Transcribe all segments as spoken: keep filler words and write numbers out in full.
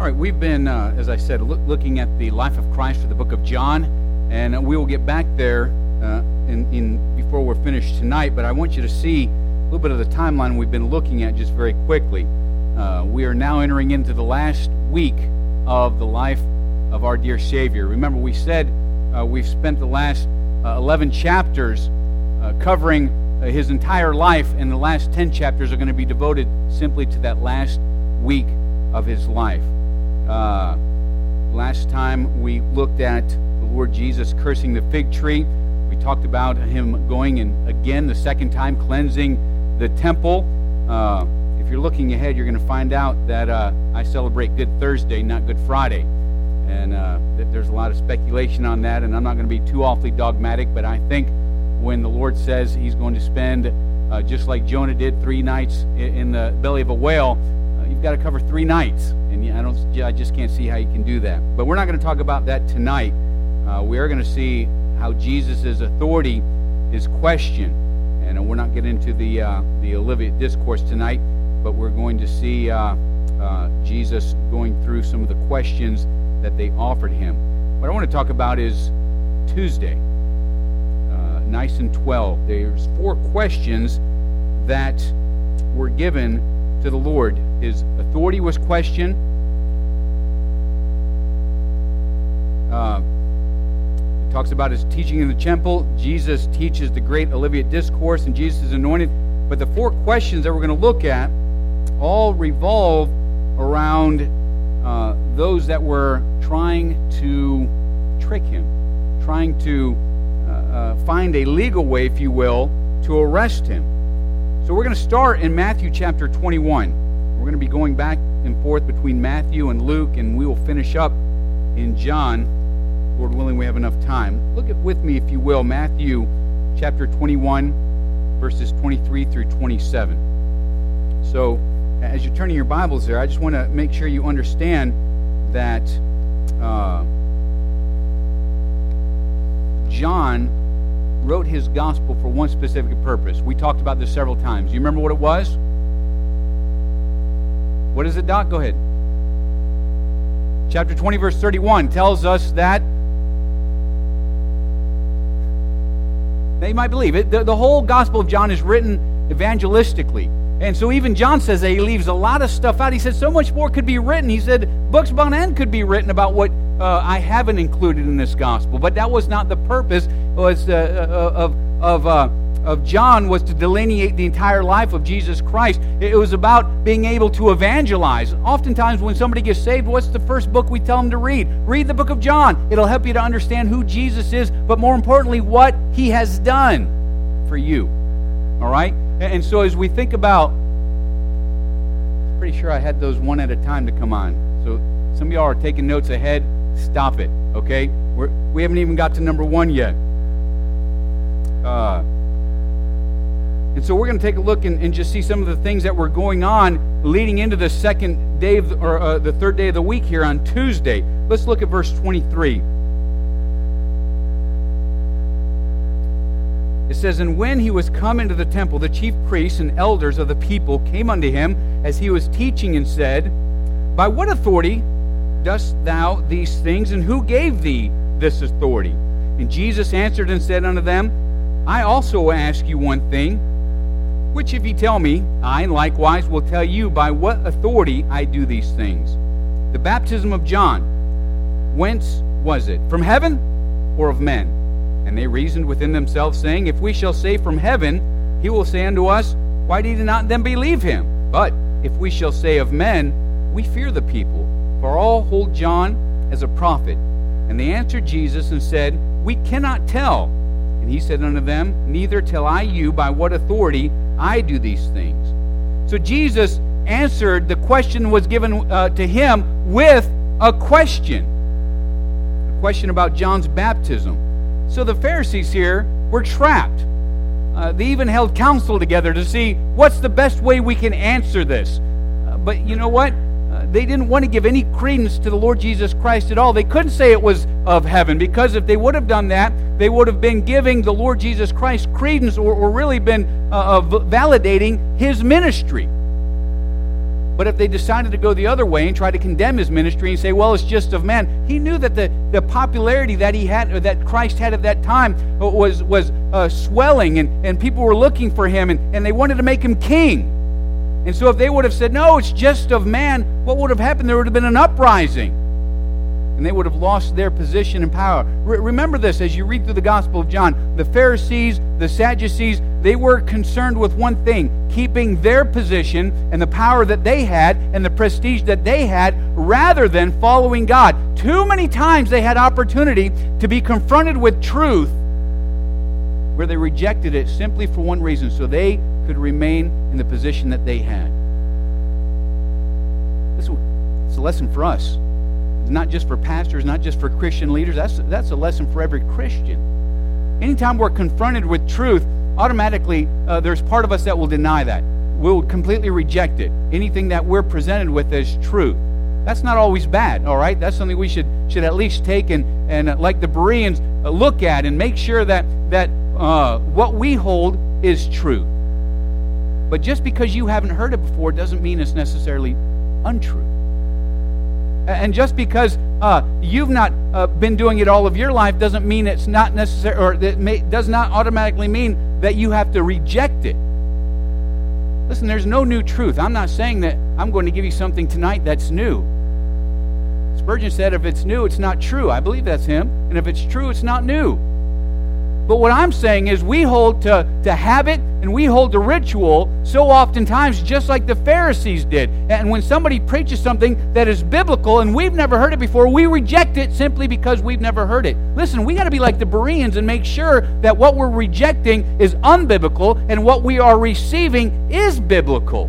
All right, we've been, uh, as I said, look, looking at the life of Christ for the book of John, and we will get back there uh, in, in before we're finished tonight, but I want you to see a little bit of the timeline we've been looking at just very quickly. Uh, we are now entering into the last week of the life of our dear Savior. Remember, we said uh, we've spent the last uh, eleven chapters uh, covering uh, his entire life, and the last ten chapters are going to be devoted simply to that last week of his life. Uh, last time we looked at the Lord Jesus cursing the fig tree. We talked about him going and again the second time cleansing the temple. Uh, if you're looking ahead, you're going to find out that uh, I celebrate Good Thursday, not Good Friday. And uh, that there's a lot of speculation on that, and I'm not going to be too awfully dogmatic, but I think when the Lord says he's going to spend, uh, just like Jonah did, three nights in the belly of a whale, uh, you've got to cover three nights. And I don't, I just can't see how you can do that. But we're not going to talk about that tonight. Uh, we are going to see how Jesus' authority is questioned. And we're not getting into the uh, the Olivet Discourse tonight, but we're going to see uh, uh, Jesus going through some of the questions that they offered him. What I want to talk about is Tuesday, uh, nice and twelve. There's four questions that were given to the Lord. His authority was questioned. Uh, it talks about his teaching in the temple. Jesus teaches the great Olivet Discourse, and Jesus is anointed. But the four questions that we're going to look at all revolve around uh, those that were trying to trick him, trying to uh, uh, find a legal way, if you will, to arrest him. So we're going to start in Matthew chapter twenty-one. We're going to be going back and forth between Matthew and Luke, and we will finish up in John, Lord willing, we have enough time. Look at with me, if you will, Matthew chapter twenty-one, verses twenty-three through twenty-seven. So, as you're turning your Bibles there, I just want to make sure you understand that uh, John wrote his gospel for one specific purpose. We talked about this several times. You remember what it was? What is it, Doc? Go ahead. Chapter twenty, verse thirty-one tells us that they might believe it. The, the whole Gospel of John is written evangelistically. And so even John says that he leaves a lot of stuff out. He said so much more could be written. He said books upon end could be written about what uh, I haven't included in this gospel. But that was not the purpose was uh, of of uh, of John was to delineate the entire life of Jesus Christ. It was about being able to evangelize. Oftentimes when somebody gets saved, what's the first book we tell them to read? Read the book of John. It'll help you to understand who Jesus is, but more importantly, what he has done for you. All right? And so as we think about, I'm pretty sure I had those one at a time to come on. So some of y'all are taking notes ahead. Stop it, okay? We're, we haven't even got to number one yet. Uh, and so we're going to take a look and, and just see some of the things that were going on leading into the second day of the, or uh, the third day of the week here on Tuesday. Let's look at verse twenty-three. It says, "And when he was come into the temple, the chief priests and elders of the people came unto him as he was teaching, and said, By what authority dost thou these things, and who gave thee this authority? And Jesus answered and said unto them, I also ask you one thing, which if ye tell me, I likewise will tell you by what authority I do these things. The baptism of John, whence was it? From heaven or of men? And they reasoned within themselves, saying, If we shall say from heaven, he will say unto us, Why did ye not then believe him? But if we shall say of men, we fear the people, for all hold John as a prophet. And they answered Jesus and said, We cannot tell. And he said unto them, Neither tell I you by what authority I do these things. So Jesus answered, the question was given uh, to him with a question. A question about John's baptism. So the Pharisees here were trapped. Uh, they even held counsel together to see what's the best way we can answer this. Uh, but you know what? Uh, they didn't want to give any credence to the Lord Jesus Christ at all. They couldn't say it was of heaven, because if they would have done that, they would have been giving the Lord Jesus Christ credence, or, or really been uh, uh, validating his ministry. But if they decided to go the other way and try to condemn his ministry and say, well, it's just of man, he knew that the, the popularity that he had, or that Christ had at that time, was was uh, swelling, and, and people were looking for him, and, and they wanted to make him king. And so if they would have said, no, it's just of man, what would have happened? There would have been an uprising, and they would have lost their position and power. Re- remember this as you read through the Gospel of John. The Pharisees, the Sadducees, they were concerned with one thing, keeping their position and the power that they had and the prestige that they had, rather than following God. Too many times they had opportunity to be confronted with truth where they rejected it simply for one reason, so they could remain in the position that they had. This is a lesson for us. It's not just for pastors, not just for Christian leaders. That's, that's a lesson for every Christian. Anytime we're confronted with truth, automatically uh, there's part of us that will deny that. We'll completely reject it. Anything that we're presented with as truth. That's not always bad, all right? That's something we should should at least take and, and uh, like the Bereans, uh, look at and make sure that, that uh, what we hold is truth. But just because you haven't heard it before doesn't mean it's necessarily untrue. And just because uh, you've not uh, been doing it all of your life doesn't mean it's not necessary, or that may, does not automatically mean that you have to reject it. Listen, there's no new truth. I'm not saying that I'm going to give you something tonight that's new. Spurgeon said, if it's new, it's not true. I believe that's him. And if it's true, it's not new. But what I'm saying is we hold to, to habit and we hold to ritual so oftentimes, just like the Pharisees did. And when somebody preaches something that is biblical and we've never heard it before, we reject it simply because we've never heard it. Listen, we got to be like the Bereans and make sure that what we're rejecting is unbiblical and what we are receiving is biblical.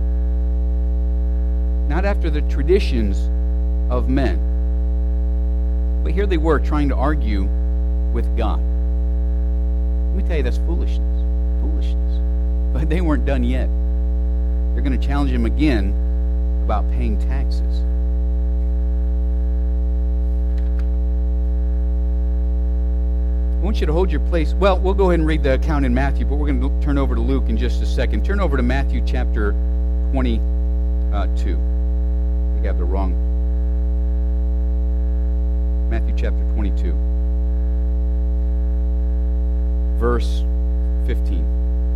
Not after the traditions of men. But here they were trying to argue with God. Let me tell you, that's foolishness. Foolishness. But they weren't done yet. They're going to challenge him again about paying taxes. I want you to hold your place. Well, we'll go ahead and read the account in Matthew, but we're going to turn over to Luke in just a second. Turn over to Matthew chapter twenty-two. I think I have the wrong. Matthew chapter twenty-two. Verse fifteen.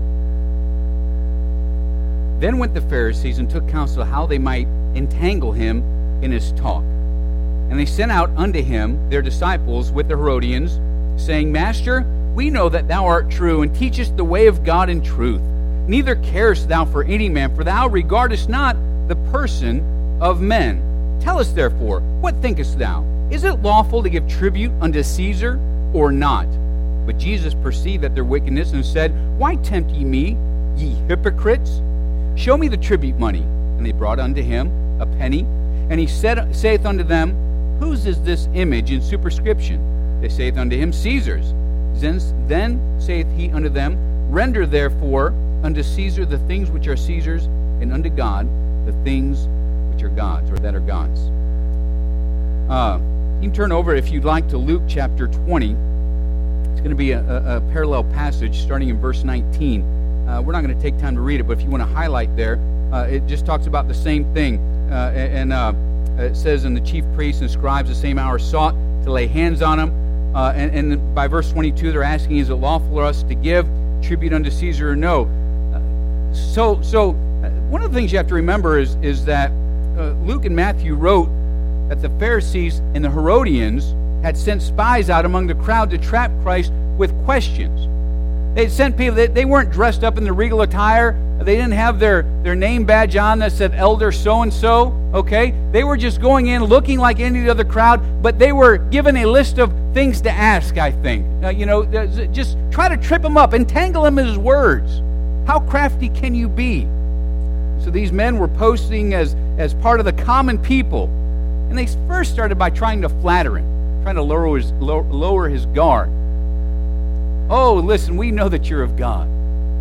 Then went the Pharisees and took counsel how they might entangle him in his talk. And they sent out unto him their disciples with the Herodians, saying, Master, we know that thou art true, and teachest the way of God in truth. Neither carest thou for any man, for thou regardest not the person of men. Tell us therefore, what thinkest thou? Is it lawful to give tribute unto Caesar, or not? But Jesus perceived that their wickedness, and said, Why tempt ye me, ye hypocrites? Show me the tribute money. And they brought unto him a penny. And he said, saith unto them, Whose is this image in superscription? They saith unto him, Caesar's. Then, then saith he unto them, Render therefore unto Caesar the things which are Caesar's, and unto God the things which are God's, or that are God's. Uh, you can turn over, if you'd like, to Luke chapter twenty. It's going to be a, a, a parallel passage starting in verse nineteen. Uh, we're not going to take time to read it, but if you want to highlight there, uh, it just talks about the same thing. Uh, and uh, it says, And the chief priests and scribes the same hour sought to lay hands on him. Uh, and, and by verse twenty-two, they're asking, Is it lawful for us to give tribute unto Caesar or no? Uh, so, so uh, one of the things you have to remember is, is that uh, Luke and Matthew wrote that the Pharisees and the Herodians had sent spies out among the crowd to trap Christ with questions. They'd sent people, they, they weren't dressed up in the regal attire. They didn't have their, their name badge on that said Elder so-and-so, okay? They were just going in looking like any other crowd, but they were given a list of things to ask, I think. Uh, you know, just try to trip him up, entangle him in his words. How crafty can you be? So these men were posing as, as part of the common people. And they first started by trying to flatter him. Trying to lower his, lower his guard. Oh, listen, we know that you're of God.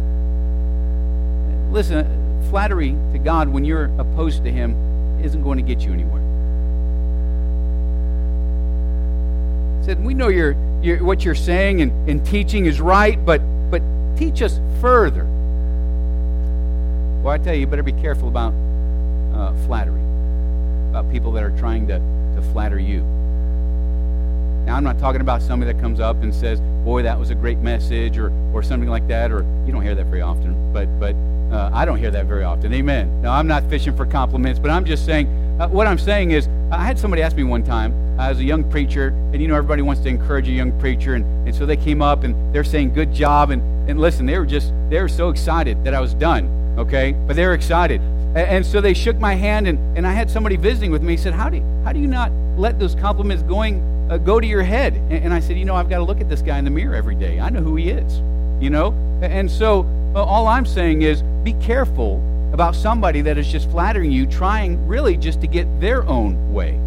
Listen, flattery to God when you're opposed to Him isn't going to get you anywhere. He said, we know you're, you're, what you're saying and, and teaching is right, but, but teach us further. Well, I tell you, you better be careful about uh, flattery, about people that are trying to, to flatter you. Now, I'm not talking about somebody that comes up and says, boy, that was a great message, or or something like that, or you don't hear that very often, but but uh, I don't hear that very often. Amen. Now, I'm not fishing for compliments, but I'm just saying, uh, what I'm saying is, I had somebody ask me one time, I was a young preacher, and you know, everybody wants to encourage a young preacher, and, and so they came up, and they're saying, good job, and, and listen, they were just, they were so excited that I was done, okay? But they were excited. And, and so they shook my hand, and, and I had somebody visiting with me. He said, how do you, how do you not let those compliments going uh, go to your head? And, and I said, you know, I've got to look at this guy in the mirror every day. I know who he is, you know? And so uh, all I'm saying is, be careful about somebody that is just flattering you, trying really just to get their own way.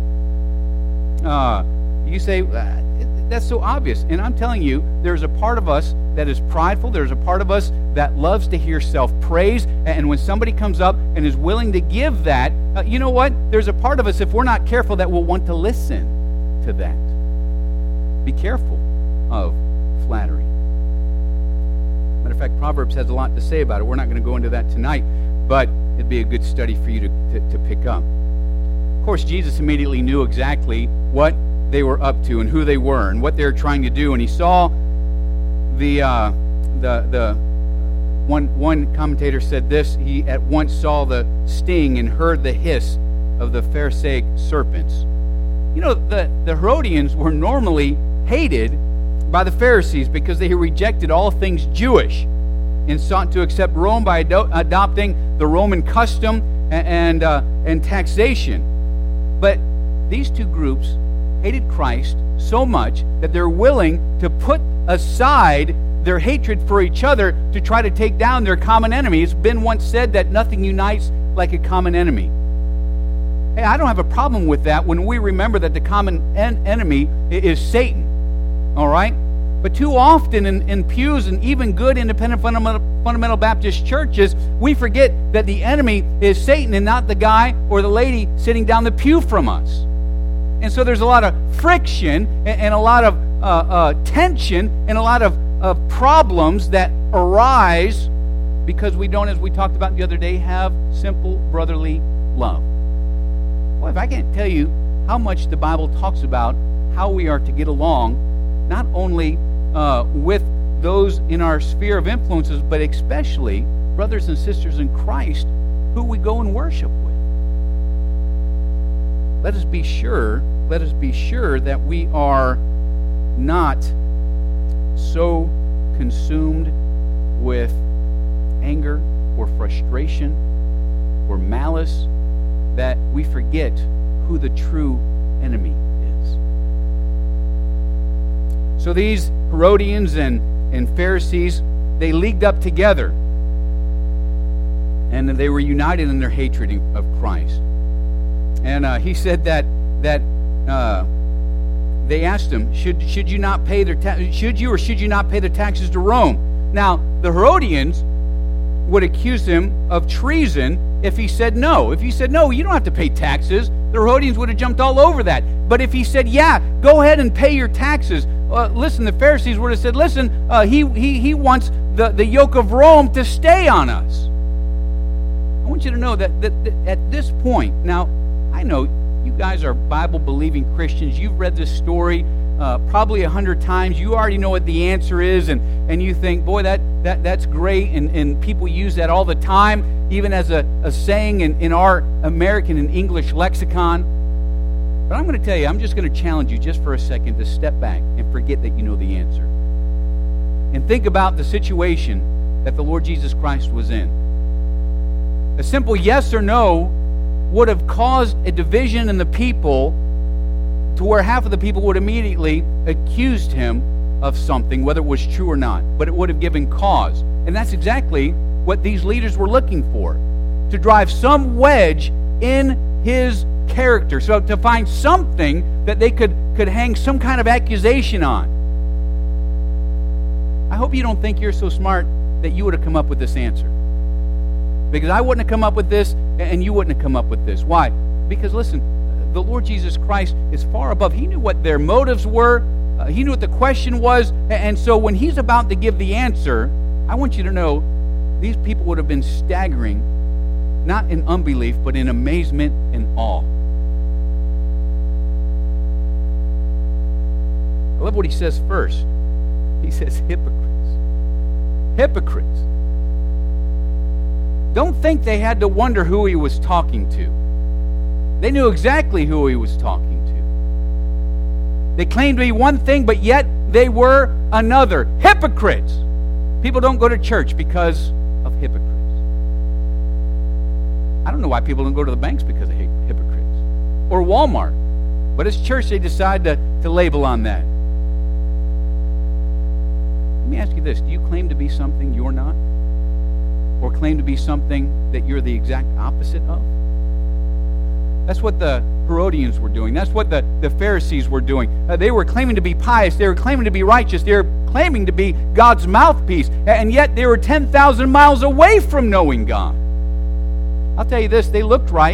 Uh, you say, uh, that's so obvious. And I'm telling you, there's a part of us that is prideful. There's a part of us that loves to hear self-praise. And when somebody comes up and is willing to give that, uh, you know what? There's a part of us, if we're not careful, that will want to listen to that. Be careful of flattery. Matter of fact, Proverbs has a lot to say about it. We're not going to go into that tonight, but it'd be a good study for you to, to, to pick up. Of course, Jesus immediately knew exactly what they were up to and who they were and what they were trying to do. And he saw the uh, the the one one commentator said this. He at once saw the sting and heard the hiss of the Pharisaic serpents. You know, the the Herodians were normally hated by the Pharisees because they rejected all things Jewish and sought to accept Rome by ado- adopting the Roman custom and and, uh, and taxation. But these two groups hated Christ so much that they're willing to put aside their hatred for each other to try to take down their common enemy. It's been once said that nothing unites like a common enemy. Hey, I don't have a problem with that when we remember that the common en- enemy is Satan. All right? But too often in, in pews and even good independent fundamental, fundamental Baptist churches, we forget that the enemy is Satan and not the guy or the lady sitting down the pew from us. And so there's a lot of friction and, and a lot of uh, uh, tension and a lot of, of problems that arise because we don't, as we talked about the other day, have simple brotherly love. Well, if I can't tell you how much the Bible talks about how we are to get along, not only uh, with those in our sphere of influences, but especially brothers and sisters in Christ who we go and worship with. Let us be sure, let us be sure that we are not so consumed with anger or frustration or malice that we forget who the true enemy is. So these Herodians and, and Pharisees, they leagued up together. And they were united in their hatred of Christ. And uh, he said that that uh, they asked him, should should you not pay their ta- should you or should you not pay the taxes to Rome? Now, the Herodians would accuse him of treason if he said no. If he said, no, you don't have to pay taxes, the Herodians would have jumped all over that. But if he said, yeah, go ahead and pay your taxes, uh, listen, the Pharisees would have said, listen, uh, he, he, he wants the, the yoke of Rome to stay on us. I want you to know that, that, that at this point, now, I know you guys are Bible-believing Christians. You've read this story uh, probably a hundred times. You already know what the answer is, and, and you think, boy, that, that that's great, and, and people use that all the time, even as a, a saying in, in our American and English lexicon. But I'm going to tell you, I'm just going to challenge you just for a second to step back and forget that you know the answer. And think about the situation that the Lord Jesus Christ was in. A simple yes or no would have caused a division in the people to where half of the people would immediately accused him of something, whether it was true or not. But it would have given cause. And that's exactly what these leaders were looking for, to drive some wedge in his character, so to find something that they could, could hang some kind of accusation on. I hope you don't think you're so smart that you would have come up with this answer. Because I wouldn't have come up with this, and you wouldn't have come up with this. Why? Because listen, the Lord Jesus Christ is far above. He knew what their motives were. Uh, he knew what the question was. And so when he's about to give the answer, I want you to know these people would have been staggering not in unbelief, but in amazement and awe. I love what he says first. He says, hypocrites. Hypocrites. Don't think they had to wonder who he was talking to. They knew exactly who he was talking to. They claimed to be one thing, but yet they were another. Hypocrites. People don't go to church because of hypocrites. I don't know why people don't go to the banks because of hypocrites. Or Walmart. But as church, they decide to, to label on that. Let me ask you this. Do you claim to be something you're not? Or claim to be something that you're the exact opposite of? That's what the Herodians were doing. That's what the, the Pharisees were doing. Uh, they were claiming to be pious. They were claiming to be righteous. They were claiming to be God's mouthpiece. And yet they were ten thousand miles away from knowing God. I'll tell you this, they looked right.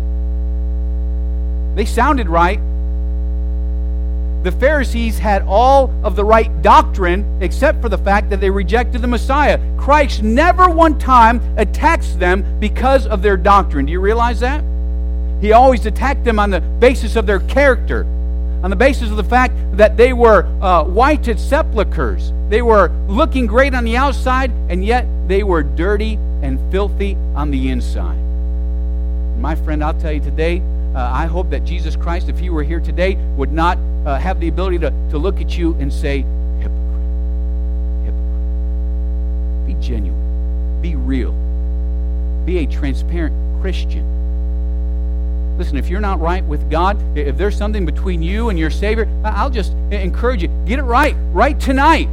They sounded right. The Pharisees had all of the right doctrine except for the fact that they rejected the Messiah. Christ never one time attacks them because of their doctrine. Do you realize that? He always attacked them on the basis of their character, on the basis of the fact that they were uh, whited sepulchres. They were looking great on the outside, and yet they were dirty and filthy on the inside. My friend, I'll tell you today, uh, I hope that Jesus Christ, if he were here today, would not uh, have the ability to, to look at you and say, hypocrite, hypocrite. Be genuine. Be real. Be a transparent Christian. Listen, if you're not right with God, if there's something between you and your Savior, I'll just encourage you, get it right, right tonight.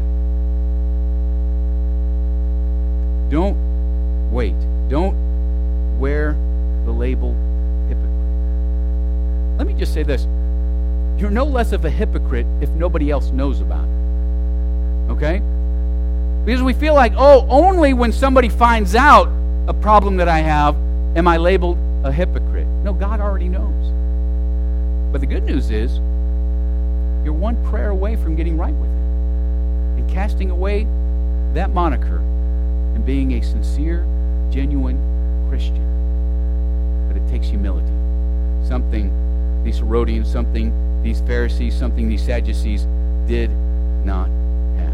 Don't wait. Don't wear the label hypocrite. Let me just say this. You're no less of a hypocrite if nobody else knows about it. Okay? Because we feel like, oh, only when somebody finds out a problem that I have am I labeled a hypocrite. No, God already knows. But the good news is, you're one prayer away from getting right with Him and casting away that moniker and being a sincere, genuine Christian. But it takes humility. Something these Herodians, something these Pharisees, something these Sadducees did not have.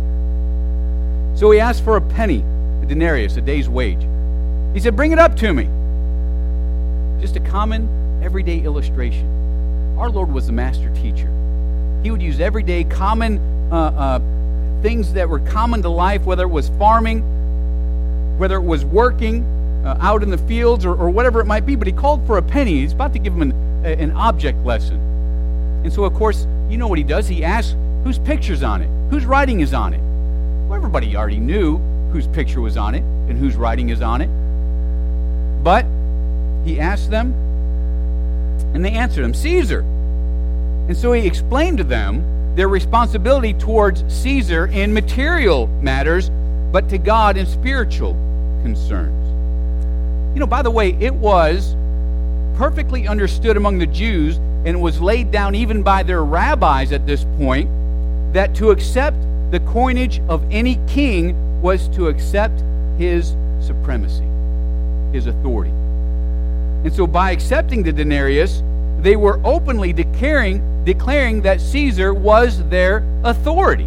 So he asked for a penny, a denarius, a day's wage. He said, bring it up to me. Just a common, everyday illustration. Our Lord was the master teacher. He would use everyday, common uh, uh, things that were common to life, whether it was farming, whether it was working uh, out in the fields, or, or whatever it might be. But he called for a penny. He's about to give him an, a, an object lesson. And so, of course, you know what he does. He asks whose picture's on it, whose writing is on it. Well, everybody already knew whose picture was on it and whose writing is on it. But he asked them, and they answered him, Caesar. And so he explained to them their responsibility towards Caesar in material matters, but to God in spiritual concerns. You know, by the way, it was perfectly understood among the Jews, and it was laid down even by their rabbis at this point, that to accept the coinage of any king was to accept his supremacy, his authority. And so by accepting the denarius, they were openly declaring, declaring that Caesar was their authority.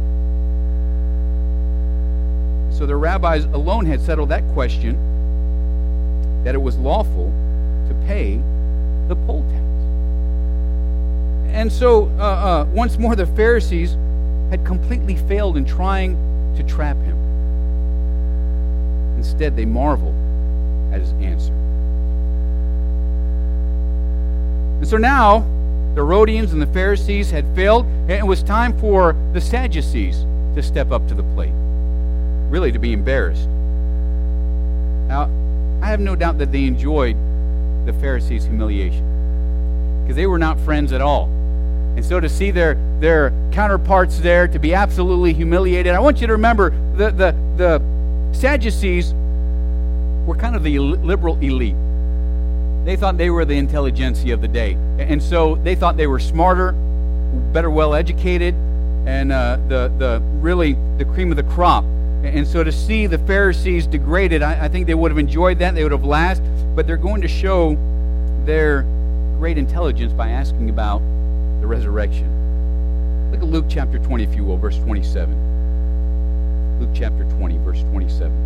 So the rabbis alone had settled that question, that it was lawful to pay the poll tax. And so, uh, uh, once more, the Pharisees had completely failed in trying to trap him. Instead, they marveled at his answer. And so now, the Herodians and the Pharisees had failed, and it was time for the Sadducees to step up to the plate, really to be embarrassed. Now, I have no doubt that they enjoyed the Pharisees' humiliation, because they were not friends at all. And so to see their, their counterparts there, to be absolutely humiliated, I want you to remember the, the, the Sadducees were kind of the liberal elite. They thought they were the intelligentsia of the day. And so they thought they were smarter, better well educated, and uh, the, the really the cream of the crop. And so to see the Pharisees degraded, I, I think they would have enjoyed that. They would have laughed. But they're going to show their great intelligence by asking about the resurrection. Look at Luke chapter twenty, if you will, verse twenty-seven. Luke chapter twenty, verse twenty-seven.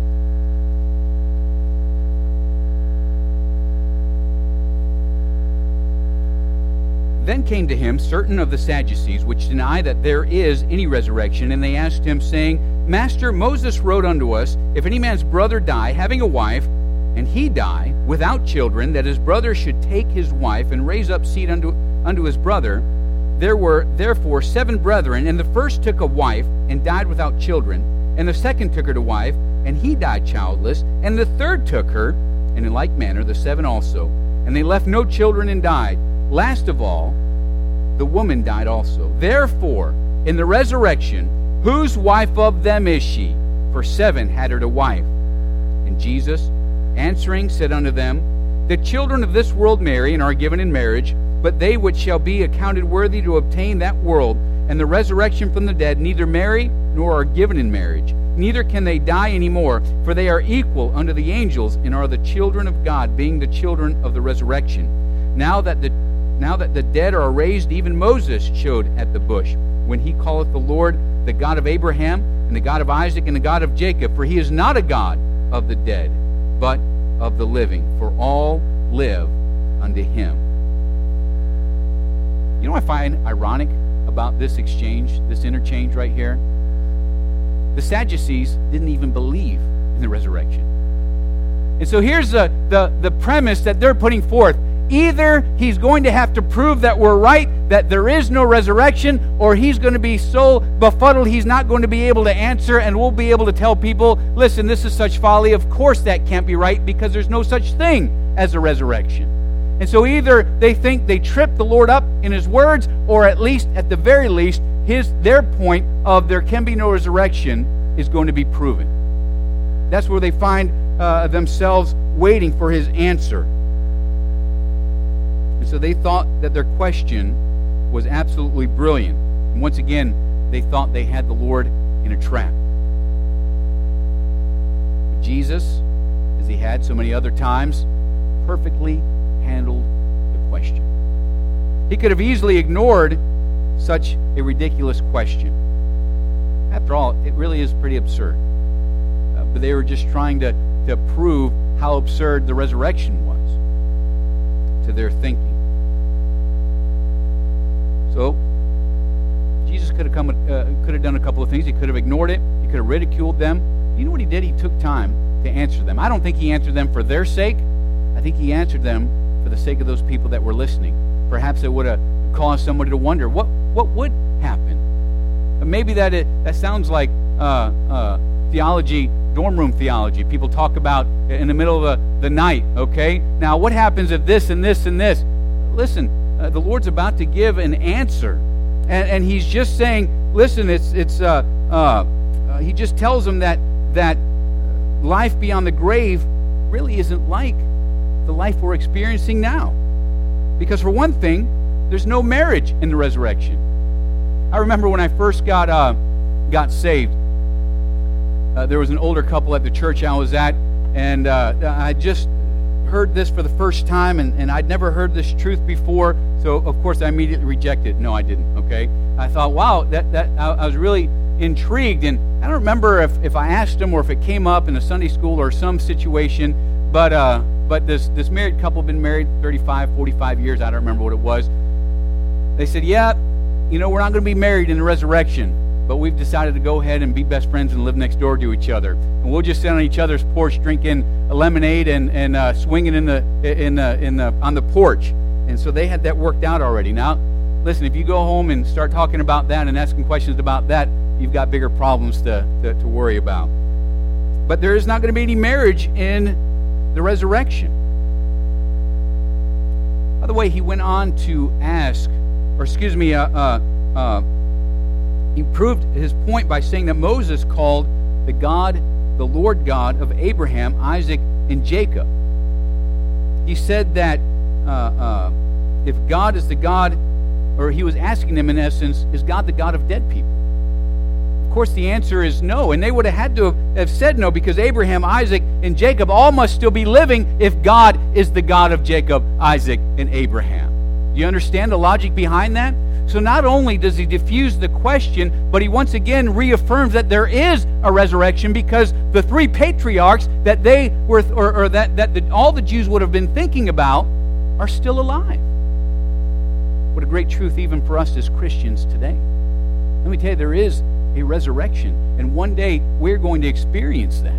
Then came to him certain of the Sadducees, which deny that there is any resurrection, and they asked him, saying, Master, Moses wrote unto us, if any man's brother die, having a wife, and he die without children, that his brother should take his wife and raise up seed unto, unto his brother. There were therefore seven brethren, and the first took a wife, and died without children, and the second took her to wife, and he died childless, and the third took her, and in like manner the seven also, and they left no children and died. Last of all, the woman died also. Therefore, in the resurrection, whose wife of them is she? For seven had her to wife. And Jesus, answering, said unto them, The children of this world marry, and are given in marriage, but they which shall be accounted worthy to obtain that world, and the resurrection from the dead, neither marry, nor are given in marriage. Neither can they die any more, for they are equal unto the angels, and are the children of God, being the children of the resurrection. Now that the Now that the dead are raised, even Moses showed at the bush, when he calleth the Lord the God of Abraham, and the God of Isaac, and the God of Jacob. For he is not a God of the dead, but of the living. For all live unto him. You know what I find ironic about this exchange, this interchange right here? The Sadducees didn't even believe in the resurrection. And so here's the, the, the premise that they're putting forth. Either he's going to have to prove that we're right, that there is no resurrection, or he's going to be so befuddled he's not going to be able to answer, and we'll be able to tell people, listen, this is such folly. Of course that can't be right, because there's no such thing as a resurrection. And so either they think they tripped the Lord up in his words, or at least, at the very least, his their point of there can be no resurrection is going to be proven. That's where they find uh, themselves waiting for his answer. And so they thought that their question was absolutely brilliant. And once again, they thought they had the Lord in a trap. But Jesus, as he had so many other times, perfectly handled the question. He could have easily ignored such a ridiculous question. After all, it really is pretty absurd. Uh, but they were just trying to, to prove how absurd the resurrection was to their thinking. So, Jesus could have come, uh, could have done a couple of things. He could have ignored it. He could have ridiculed them. You know what he did? He took time to answer them. I don't think he answered them for their sake. I think he answered them for the sake of those people that were listening. Perhaps it would have caused somebody to wonder, what what would happen? Maybe that it, that sounds like uh, uh, theology, dorm room theology. People talk about in the middle of the, the night, okay? Now, what happens if this and this and this? Listen, uh, the Lord's about to give an answer. And, and he's just saying, listen, it's it's. Uh, uh, uh, he just tells them that that life beyond the grave really isn't like the life we're experiencing now. Because for one thing, there's no marriage in the resurrection. I remember when I first got uh, got saved, uh, there was an older couple at the church I was at, and uh, I just heard this for the first time, and, and I'd never heard this truth before, so of course I immediately rejected it. No, I didn't, okay? I thought, wow, that, that I, I was really intrigued, and I don't remember if, if I asked them or if it came up in a Sunday school or some situation, but uh, but this, this married couple had been married thirty-five, forty-five years, I don't remember what it was. They said, yeah, you know, we're not going to be married in the resurrection, but we've decided to go ahead and be best friends and live next door to each other. And we'll just sit on each other's porch drinking a lemonade and, and uh, swinging in the in the in the on the porch. And so they had that worked out already. Now, listen, if you go home and start talking about that and asking questions about that, you've got bigger problems to, to, to worry about. But there is not going to be any marriage in the resurrection. By the way, he went on to ask, or excuse me, uh, uh, uh, he proved his point by saying that Moses called the God, the Lord God of Abraham, Isaac, and Jacob. He said that uh, uh, if God is the God, or he was asking them in essence, is God the God of dead people? Of course, the answer is no. And they would have had to have said no, because Abraham, Isaac, and Jacob all must still be living if God is the God of Jacob, Isaac, and Abraham. Do you understand the logic behind that? So not only does he diffuse the question, but he once again reaffirms that there is a resurrection, because the three patriarchs that they were, or, or that, that the, all the Jews would have been thinking about, are still alive. What a great truth even for us as Christians today. Let me tell you, there is a resurrection, and one day we're going to experience that.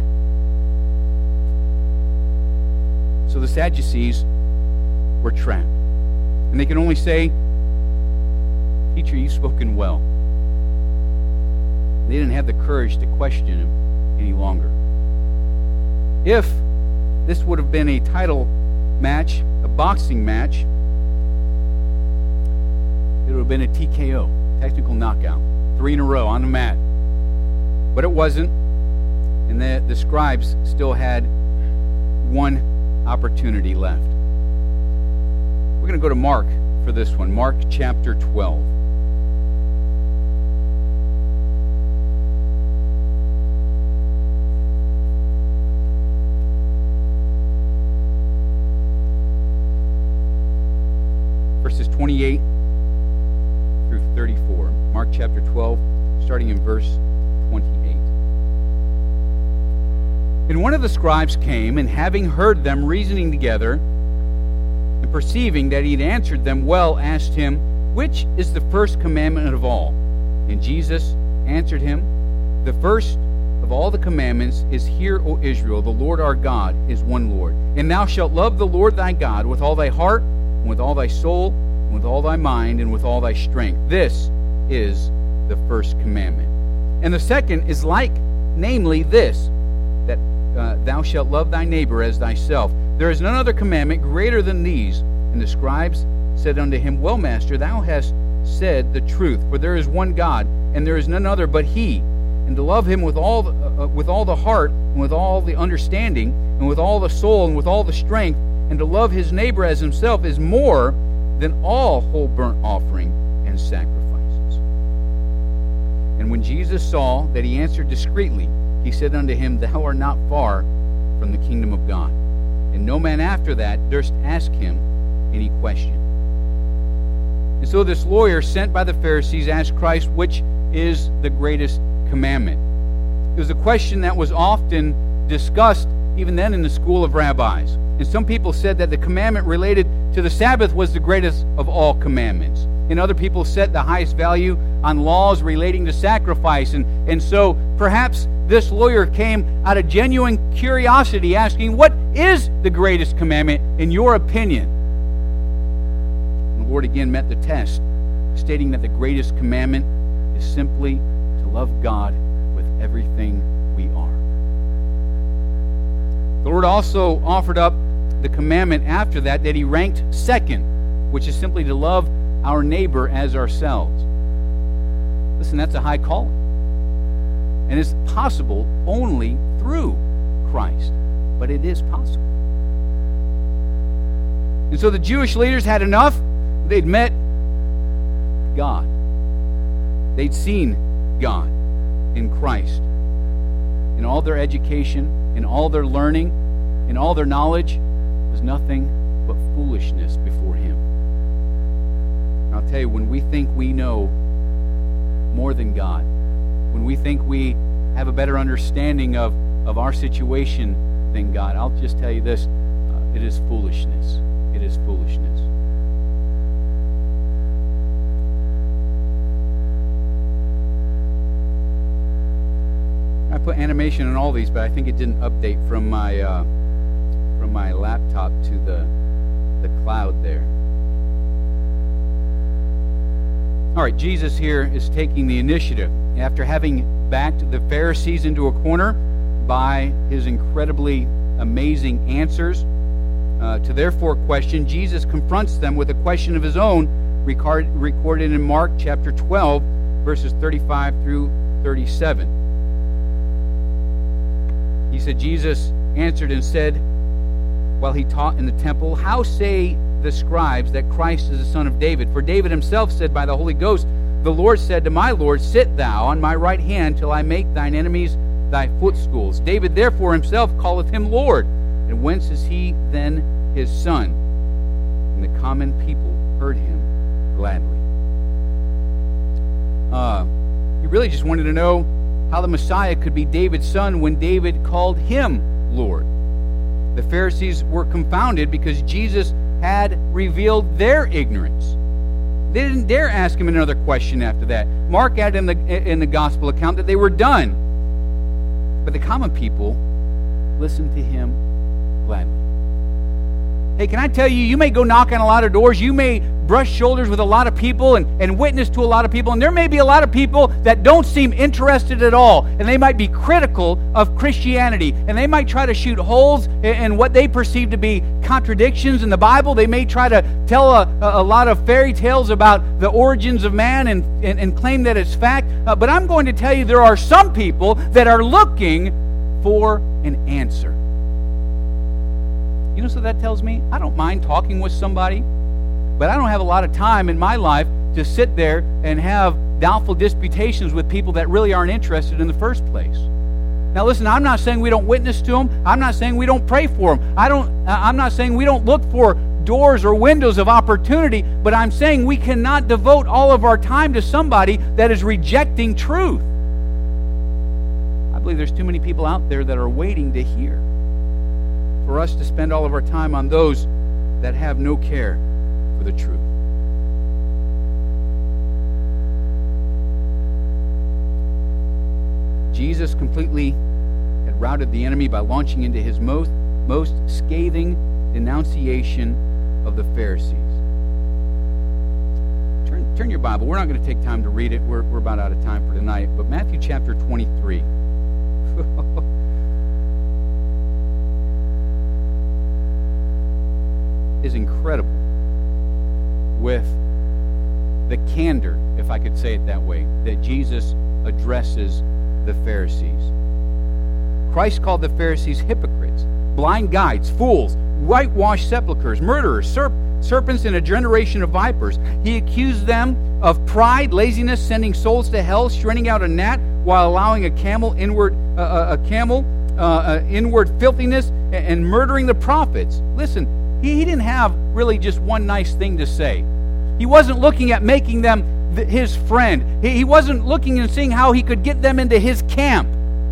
So the Sadducees were trapped, and they can only say, "Teacher, you've spoken well." They didn't have the courage to question him any longer. If this would have been a title match, a boxing match, it would have been a T K O, technical knockout, three in a row on the mat. But it wasn't, and the, the scribes still had one opportunity left. We're going to go to Mark for this one, Mark chapter twelve. Verses twenty-eight through thirty-four. Mark chapter twelve, starting in verse twenty-eight. And one of the scribes came, and having heard them reasoning together, and perceiving that he had answered them well, asked him, "Which is the first commandment of all?" And Jesus answered him, "The first of all the commandments is, Hear, O Israel, the Lord our God is one Lord. And thou shalt love the Lord thy God with all thy heart, and with all thy soul, and with all thy mind, and with all thy strength. This is the first commandment. And the second is like, namely this, that uh, thou shalt love thy neighbor as thyself. There is none other commandment greater than these." And the scribes said unto him, "Well, Master, thou hast said the truth, for there is one God, and there is none other but He. And to love Him with all the, uh, with all the heart, and with all the understanding, and with all the soul, and with all the strength, and to love his neighbor as himself is more than all whole burnt offering and sacrifices." And when Jesus saw that he answered discreetly, he said unto him, "Thou art not far from the kingdom of God." And no man after that durst ask him any question. And so this lawyer sent by the Pharisees asked Christ, which is the greatest commandment? It was a question that was often discussed even then in the school of rabbis. And some people said that the commandment related to the Sabbath was the greatest of all commandments. And other people set the highest value on laws relating to sacrifice. And, and so perhaps this lawyer came out of genuine curiosity asking, what is the greatest commandment in your opinion? And the Lord again met the test, stating that the greatest commandment is simply to love God with everything we are. The Lord also offered up the commandment after that that he ranked second, which is simply to love our neighbor as ourselves. Listen, that's a high calling. And it's possible only through Christ. But it is possible. And so the Jewish leaders had enough. They'd met God. They'd seen God in Christ. In all their education, in all their learning, in all their knowledge, was nothing but foolishness before Him. And I'll tell you, when we think we know more than God, when we think we have a better understanding of, of our situation than God, I'll just tell you this, uh, it is foolishness. It is foolishness. I put animation on all these, but I think it didn't update from my uh, from my laptop to the the cloud there. All right, Jesus here is taking the initiative after having backed the Pharisees into a corner by his incredibly amazing answers uh, to their four questions. Jesus confronts them with a question of his own, record, recorded in Mark chapter twelve, verses thirty-five through thirty-seven. He said, Jesus answered and said, while he taught in the temple, "How say the scribes that Christ is the son of David? For David himself said by the Holy Ghost, the Lord said to my Lord, sit thou on my right hand till I make thine enemies thy footstools. David therefore himself calleth him Lord. And whence is he then his son? And the common people heard him gladly. Uh, he really just wanted to know how the Messiah could be David's son when David called him Lord. The Pharisees were confounded because Jesus had revealed their ignorance. They didn't dare ask him another question after that. Mark added in the, in the gospel account that they were done. But the common people listened to him gladly. Hey, can I tell you, you may go knock on a lot of doors, you may brush shoulders with a lot of people and, and witness to a lot of people, and there may be a lot of people that don't seem interested at all, and they might be critical of Christianity, and they might try to shoot holes in, in what they perceive to be contradictions in the Bible. They may try to tell a, a lot of fairy tales about the origins of man and, and, and claim that it's fact. Uh, but I'm going to tell you there are some people that are looking for an answer. You know, so that tells me I don't mind talking with somebody, but I don't have a lot of time in my life to sit there and have doubtful disputations with people that really aren't interested in the first place. Now listen, I'm not saying we don't witness to them. I'm not saying we don't pray for them. I don't, I'm not saying we don't look for doors or windows of opportunity, but I'm saying we cannot devote all of our time to somebody that is rejecting truth. I believe there's too many people out there that are waiting to hear, for us to spend all of our time on those that have no care for the truth. Jesus completely had routed the enemy by launching into his most, most scathing denunciation of the Pharisees. Turn, turn your Bible. We're not going to take time to read it. We're, we're about out of time for tonight. But Matthew chapter twenty-three. is incredible with the candor, if I could say it that way, that Jesus addresses the Pharisees. Christ called the Pharisees hypocrites, blind guides, fools, whitewashed sepulchres, murderers, serp- serpents in a generation of vipers. He accused them of pride, laziness, sending souls to hell, stretching out a gnat while allowing a camel inward uh, a camel uh, uh, inward filthiness, and, and murdering the prophets. Listen. He, he didn't have really just one nice thing to say. He wasn't looking at making them th- his friend. He, he wasn't looking and seeing how he could get them into his camp.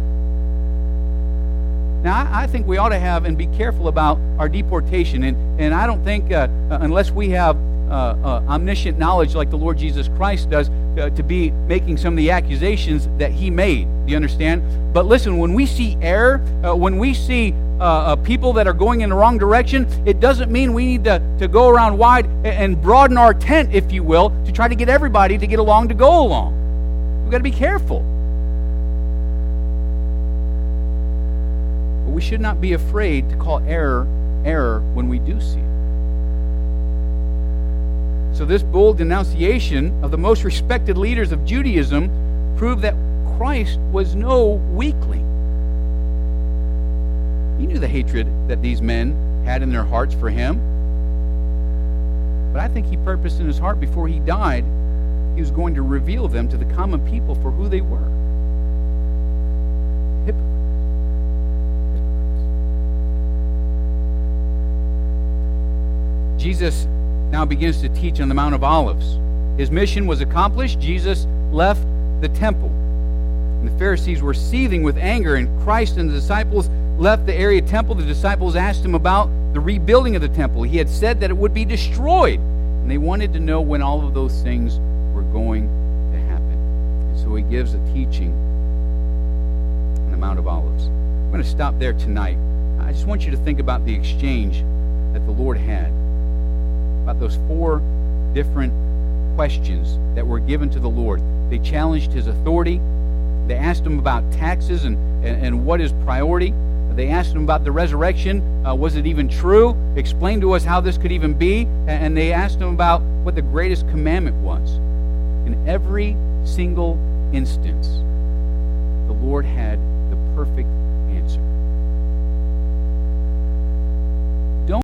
Now, I, I think we ought to have and be careful about our deportation. And, and I don't think, uh, uh, unless we have uh, uh, omniscient knowledge like the Lord Jesus Christ does, uh, to be making some of the accusations that he made. Do you understand? But listen, when we see error, uh, when we see Uh, uh, people that are going in the wrong direction, it doesn't mean we need to, to go around wide and, and broaden our tent, if you will, to try to get everybody to get along to go along. We've got to be careful. But we should not be afraid to call error error when we do see it. So this bold denunciation of the most respected leaders of Judaism proved that Christ was no weakling. He knew the hatred that these men had in their hearts for him. But I think he purposed in his heart before he died, he was going to reveal them to the common people for who they were. Hypocrites. Hypocrites. Jesus now begins to teach on the Mount of Olives. His mission was accomplished. Jesus left the temple. And the Pharisees were seething with anger, and Christ and the disciples left the area temple. The disciples asked him about the rebuilding of the temple. He had said that it would be destroyed, and they wanted to know when all of those things were going to happen. And so he gives a teaching on the Mount of Olives. I'm going to stop there tonight. I just want you to think about the exchange that the Lord had, about those four different questions that were given to the Lord. They challenged his authority. They asked him about taxes and, and, and what is priority. They asked him about the resurrection. Uh, was it even true? Explain to us how this could even be. And they asked him about what the greatest commandment was. In every single instance, the Lord had the perfect